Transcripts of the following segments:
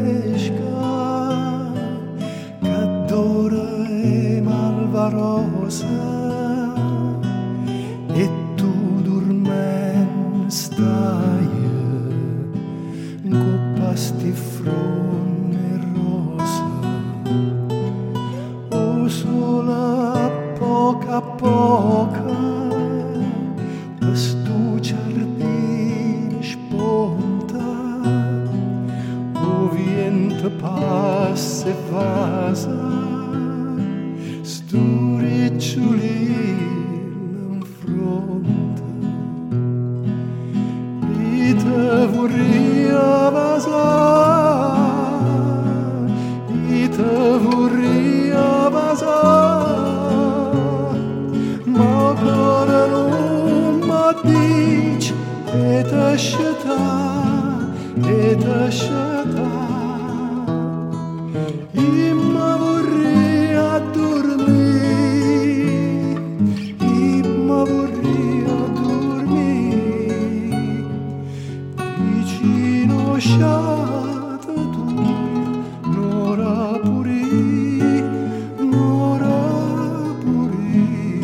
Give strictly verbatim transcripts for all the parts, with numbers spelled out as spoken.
fresca che d'ora è malvarosa e tu dormen stai con sti fronne rosa o sola poca a poca questo giardino sponta o vento passa e passa sto ricciolino in fronte e te vorria basare e te vorria basare ma ancora non mi dici e te scelta e te scelta e mi vorria dormire e mi vorria dormire vicino sciata tu n'ora pure n'ora pure.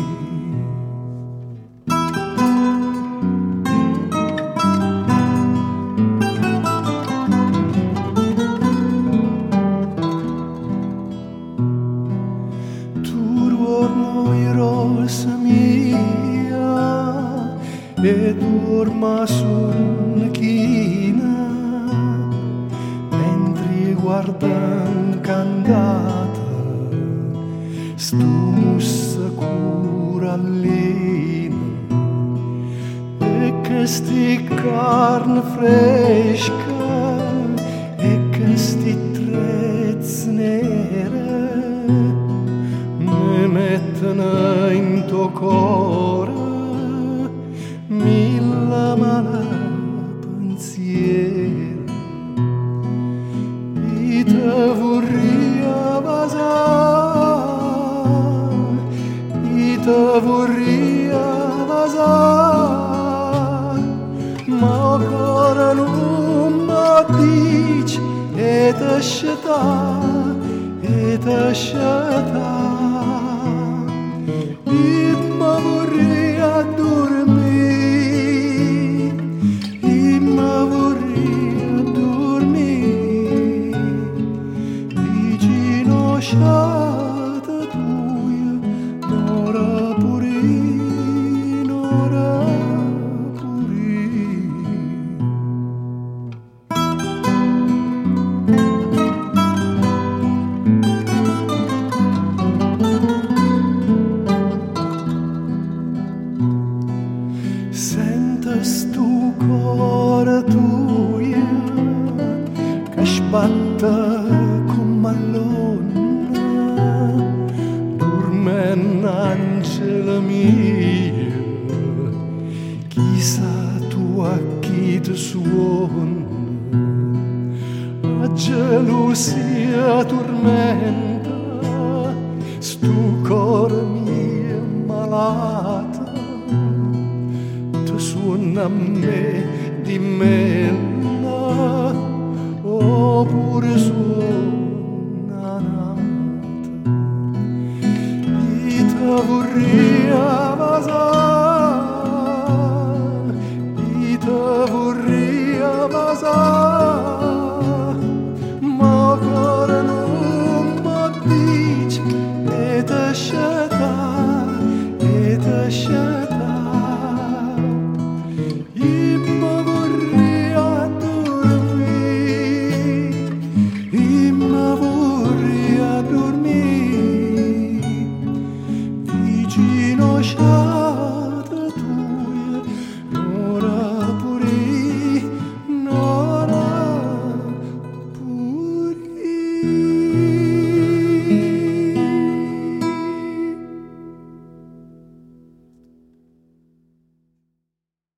Tu dormo rosa mia e dorma su una china mentre guardan cantata sto mussa curallina e che sti carne fresca e che sti trezze nere mi mettono in tuo cuore mille mala pensieri e te vorria basare e te vorria basare ma ancora non mi dici e te scelta e te scelta e mi vorria dormire e mi vorria dormire vicino sciata tua n'ora pure n'ora pure. Senta sto cuore tuo che sbatta come allonna dormen angela mia chissà tu a chi ti suona la gelosia tormenta sto cuore mio malato suona a me di mela oppure